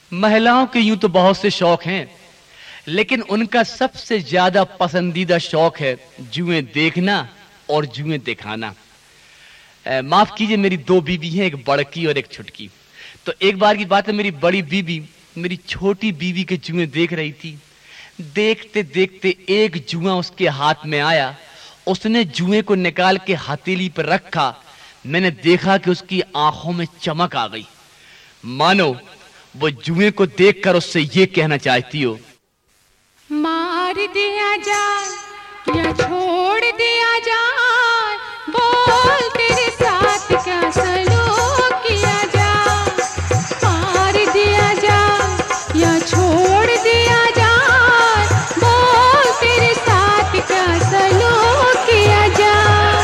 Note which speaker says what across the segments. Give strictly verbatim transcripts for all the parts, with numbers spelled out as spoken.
Speaker 1: महिलाओं के यूं तो बहुत से शौक हैं, लेकिन उनका सबसे ज्यादा पसंदीदा शौक है जुएं देखना और जुएं दिखाना। माफ कीजिए, मेरी दो बीवी हैं, एक बड़की और एक छुटकी। तो एक बार की बात है, मेरी बड़ी बीवी मेरी छोटी बीवी के जुएं देख रही थी। देखते देखते एक जुआ उसके हाथ में आया। उसने जुए को निकाल के हथेली पर रखा। मैंने देखा कि उसकी आंखों में चमक आ गई, मानो वो जुए को देखकर उससे ये कहना चाहती हो,
Speaker 2: मार दिया जाए या छोड़ दिया जाए, बोल तेरे साथ क्या सलूक किया जाए। मार दिया जाए या छोड़ दिया जाए, बोल तेरे साथ क्या सलूक किया जाए।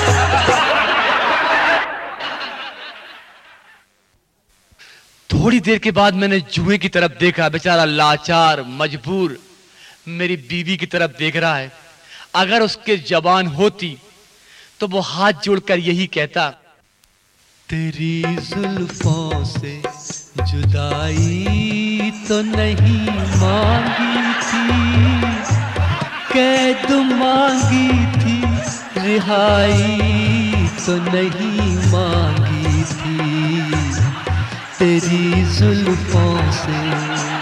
Speaker 1: थोड़ी देर के बाद मैंने जुए की तरफ देखा। बेचारा लाचार मजबूर मेरी बीवी की तरफ देख रहा है। अगर उसके जबान होती तो वो हाथ जोड़कर यही कहता,
Speaker 3: तेरी जुल्फों से जुदाई तो नहीं मांगी थी, कैद मांगी थी, रिहाई तो नहीं मांगी थी। तेरी जुल्फों से